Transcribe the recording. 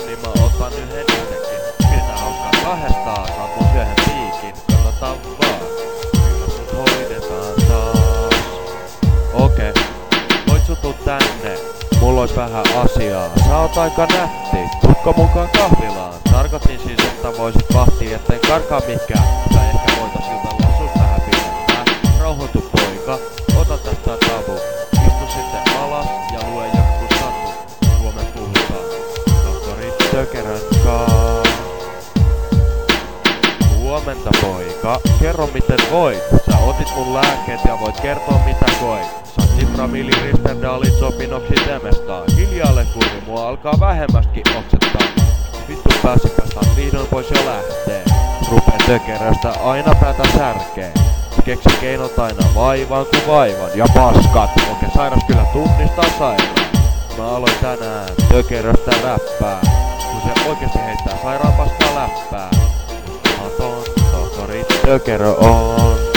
niin mä otan yhden itsekin. Pidetään hauskaa kahdestaan, saat mun syöhän piikin. Katsotaan vaan, kyllä sut hoidetaan taas. Okei, voit sut tuu tänne, mulla ois vähän asiaa. Sä oot aika nätti, tuutko mukaan kahvilaan? Tarkoitin siis, että voisit vahtia, etten karkaa mikään. Tai ehkä voitais jutella sus vähän pidempään. Rauhoitu poika, ota tästä tavu. Istu sitten alas ja lue joku satu. Huomen puhutaan tohtori Tökerön kaa. Huomenta poika, kerro miten voit. Sä otit mun lääkkeet ja voit kertoa mitä koit. Saat Cipramili Risterdalin sopinoksi temestaa. Hiljaalle kurvi, mua alkaa vähemmästkin oksettaa. Vittu pääsipästä vihdoin pois jo lähtee. Rupee Tökeröstä aina päätä särkee. Keksi keinot aina vaivaan kuin vaivan. Ja paskat, okei sairas kyllä tunnistaa sairaan. Mä aloin tänään Tökeröstä räppää. Kun se oikeesti heittää sairaan paskaa läppää. Uskomaton tohtori Tökerö on.